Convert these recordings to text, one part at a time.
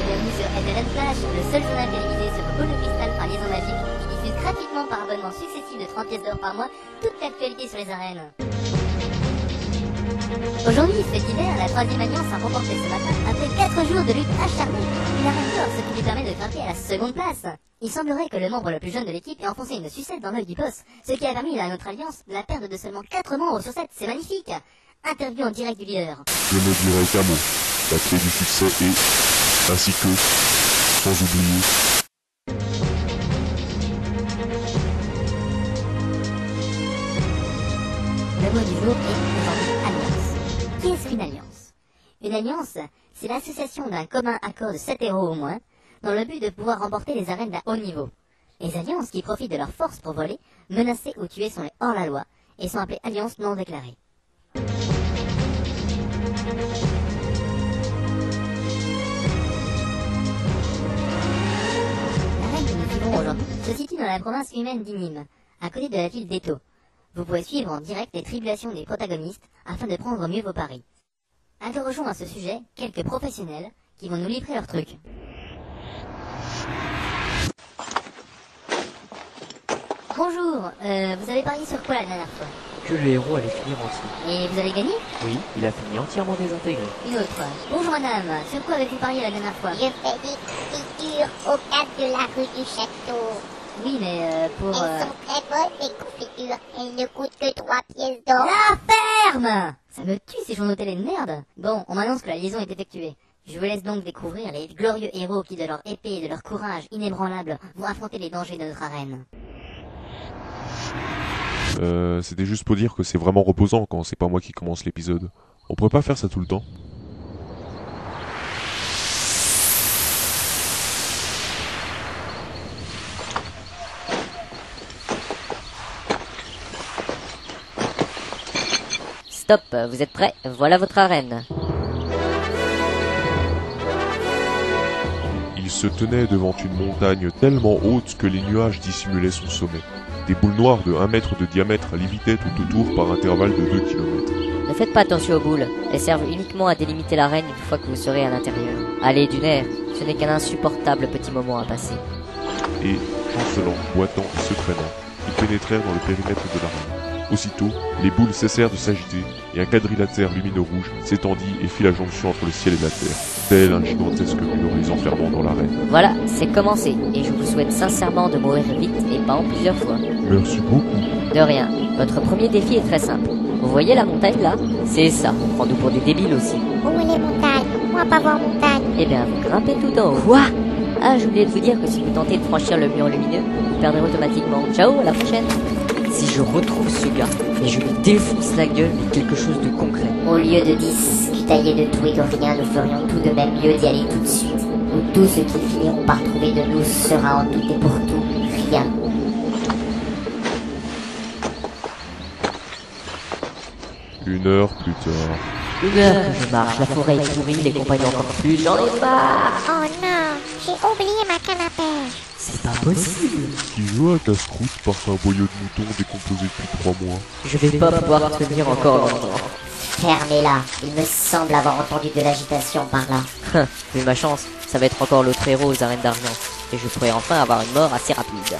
bienvenue sur SLN Flash, le seul journal télévisé sur Boule de Cristal par liaison magique qui diffuse gratuitement par abonnement successif de 30 pièces d'or par mois toute l'actualité sur les arènes. Aujourd'hui, fait d'hiver, la 3e alliance a remporté ce matin après 4 jours de lutte acharnée une arène d'or, ce qui lui permet de grimper à la seconde place. Il semblerait que le membre le plus jeune de l'équipe ait enfoncé une sucette dans l'œil du boss, ce qui a permis à notre alliance de la perdre de seulement 4 membres sur 7, c'est magnifique. Interview en direct du leader. Je ne dirai qu'un mot. La clé du succès est, ainsi que, sans oublier, Le mot du jour est aujourd'hui alliance. Qu'est-ce qu'une alliance? Une alliance, c'est l'association d'un commun accord de 7 héros au moins, dans le but de pouvoir remporter les arènes d'un haut niveau. Les alliances qui profitent de leur force pour voler, menacer ou tuer sont les hors-la-loi, et sont appelées alliances non déclarées. L'arène que nous vivons aujourd'hui se situe dans la province humaine d'Inim, à côté de la ville d'Eto. Vous pouvez suivre en direct les tribulations des protagonistes afin de prendre mieux vos paris. Interrogeons à ce sujet quelques professionnels qui vont nous livrer leurs trucs. Bonjour, vous avez parié sur quoi la dernière fois? Que le héros allait finir entier. Et vous avez gagné? Oui, il a fini entièrement désintégré. Une autre. Bonjour madame, sur quoi avez-vous parié la dernière fois? Je fais des confitures au cadre de la rue du château. Oui, mais pour... Elles sont très bonnes, les confitures. Elles ne coûtent que 3 pièces d'or. La ferme! Ça me tue ces journaux télé de merde. Bon, on m'annonce que la liaison est effectuée. Je vous laisse donc découvrir les glorieux héros qui, de leur épée et de leur courage inébranlable, vont affronter les dangers de notre arène. C'était juste pour dire que c'est vraiment reposant quand c'est pas moi qui commence l'épisode. On pourrait pas faire ça tout le temps? Stop, vous êtes prêts? Voilà votre arène. Il se tenait devant une montagne tellement haute que les nuages dissimulaient son sommet. Des boules noires de 1 mètre de diamètre lévitaient tout autour par intervalles de 2 km. Ne faites pas attention aux boules, elles servent uniquement à délimiter l'arène une fois que vous serez à l'intérieur. Allez, Dunaire, ce n'est qu'un insupportable petit moment à passer. Et, chancelant, boitant et se traînant, ils pénétrèrent dans le périmètre de l'arène. Aussitôt, les boules cessèrent de s'agiter et un quadrilatère lumineux rouge s'étendit et fit la jonction entre le ciel et la terre, tel un gigantesque mur les enfermant dans l'arène. Voilà, c'est commencé, et je vous souhaite sincèrement de mourir vite et pas en plusieurs fois. Merci beaucoup. De rien, votre premier défi est très simple. Vous voyez la montagne là? C'est ça, prends-nous pour des débiles aussi. Où est les montagnes? Moi pas voir montagne. Eh bien, vous grimpez tout en haut. Quoi? Ah, j'ai oublié de vous dire que si vous tentez de franchir le mur lumineux, vous perdrez automatiquement. Ciao, à la prochaine. Si je retrouve ce gars et je lui défonce la gueule, mais quelque chose de concret. Au lieu de discutailler de tout et de rien, nous ferions tout de même mieux d'y aller tout de suite. Où tout ce qu'ils finiront par trouver de nous sera en tout et pour tout rien. Une heure plus tard. 1 heure que je marche, la forêt est pourrie, les compagnons encore plus, j'en ai marre. Oh non, j'ai oublié ma canne à pêche. C'est pas possible. Qui veut un casse-croûte par un boyau de mouton décomposé depuis 3 mois? Je vais pas pouvoir tenir encore longtemps. Fermez-la, il me semble avoir entendu de l'agitation par là. Vu ma chance, ça va être encore l'autre héros aux arènes d'argent. Et je pourrai enfin avoir une mort assez rapide.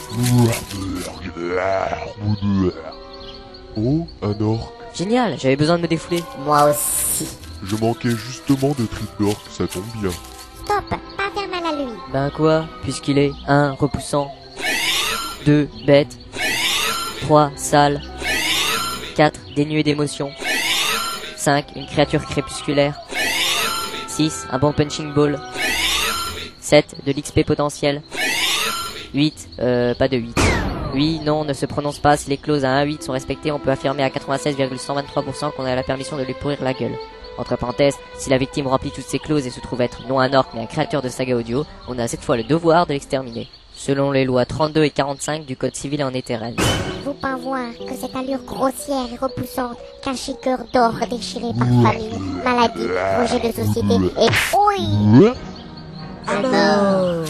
Oh, un orque. Génial, j'avais besoin de me défouler. Moi aussi. Je manquais justement de triple orque, ça tombe bien. Stop, pas faire mal à lui. Ben quoi, puisqu'il est 1. Repoussant, 2. Bête, 3. Sale, 4. Dénué d'émotion, 5. Une créature crépusculaire, 6. Un bon punching ball, 7. De l'XP potentiel, 8. Pas de 8. Oui, non, ne se prononce pas, si les clauses à 1-8 sont respectées, on peut affirmer à 96,123% qu'on a la permission de lui pourrir la gueule. Entre parenthèses, si la victime remplit toutes ces clauses et se trouve être non un orc mais un créature de saga audio, on a cette fois le devoir de l'exterminer. Selon les lois 32 et 45 du code civil en Étérel. Faut pas voir que cette allure grossière et repoussante qu'un chiqueur d'or déchiré par famille, maladie, projet de société et... Oui! Ah non!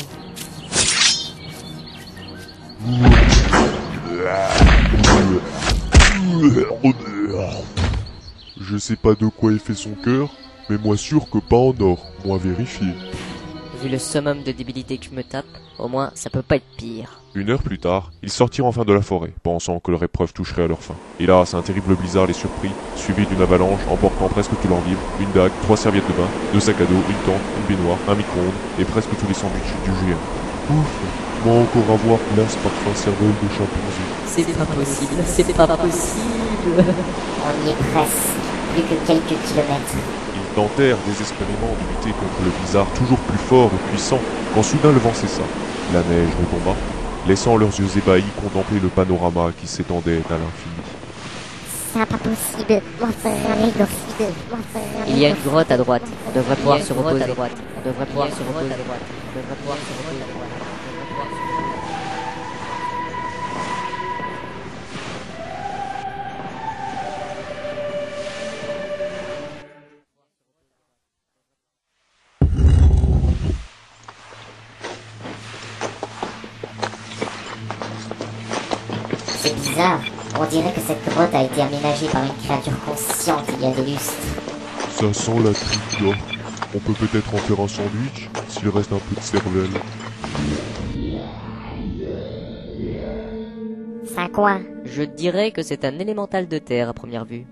Je sais pas de quoi est fait son cœur, mais moi sûr que pas en or, moi vérifié. Vu le summum de débilité que je me tape, au moins ça peut pas être pire. 1 heure plus tard, ils sortirent enfin de la forêt, pensant que leur épreuve toucherait à leur fin. Et là, un terrible blizzard les surprit, suivi d'une avalanche emportant presque tous leurs livres, une dague, 3 serviettes de bain, 2 sacs à dos, une tente, une baignoire, un micro-ondes et presque tous les sandwichs du géant. Ouf, moi encore avoir glace parfum cervelle de chimpanzé. C'est pas possible, c'est pas possible. On y est presque, plus que quelques kilomètres. Ils tentèrent désespérément de lutter contre le blizzard toujours plus fort et puissant, quand soudain le vent cessa. La neige retomba, laissant leurs yeux ébahis contempler le panorama qui s'étendait à l'infini. C'est pas possible. Mon frère est possible. Mon frère est Il y a une grotte à droite, on devrait pouvoir se reposer. On devrait pouvoir se reposer. On devrait pouvoir se reposer. C'est bizarre. On dirait que cette grotte a été aménagée par une créature consciente il y a des lustres. Ça sent la tripe d'or. On peut peut-être en faire un sandwich, s'il reste un peu de cervelle. Ça quoi? Je dirais que c'est un élémental de terre à première vue.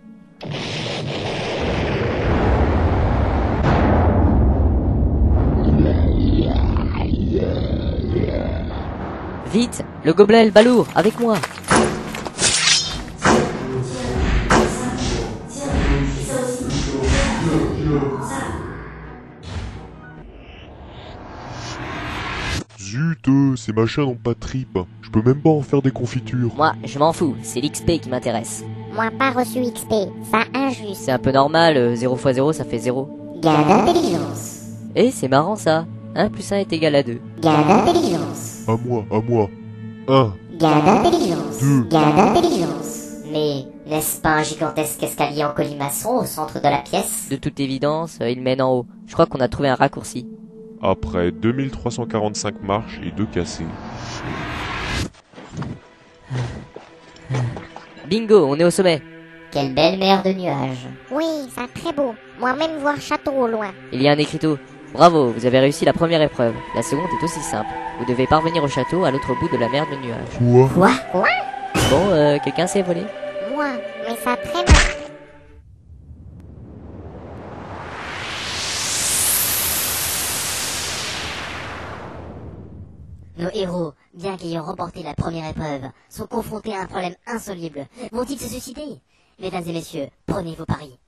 Vite, le gobelet, le balourd, avec moi. Zut, ces machins n'ont pas de tripes. Je peux même pas en faire des confitures. Moi, je m'en fous, c'est l'XP qui m'intéresse. Moi pas reçu XP. Ça injuste. C'est un peu normal, 0 x 0 ça fait 0. Gain d'intelligence. Et c'est marrant ça, 1 plus 1 est égal à 2. Gain d'intelligence. À moi. 1, Gain d'intelligence. 2. Gain d'intelligence. Mais n'est-ce pas un gigantesque escalier en colimaçon au centre de la pièce? De toute évidence, il mène en haut. Je crois qu'on a trouvé un raccourci. Après 2345 marches et 2 cassés. Bingo, on est au sommet. Quelle belle mer de nuages. Oui, c'est très beau. Moi-même voir château au loin. Il y a un écriteau. Bravo, vous avez réussi la première épreuve. La seconde est aussi simple. Vous devez parvenir au château à l'autre bout de la mer de nuages. Quoi? Quoi? Bon, quelqu'un s'est volé? Moi, mais ça très mal. Nos héros, bien qu'ayant remporté la première épreuve, sont confrontés à un problème insoluble. Vont-ils se suicider? Mesdames et messieurs, prenez vos paris.